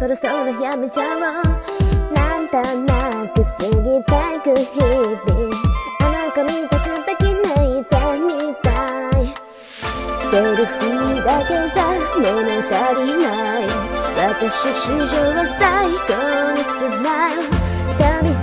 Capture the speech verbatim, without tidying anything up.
そろそろやめちゃおう。なんとなく過ぎてく日々、あの子見たくて気抜いてみたい。セリフだけじゃ物足りない、私史上最高のスマイル。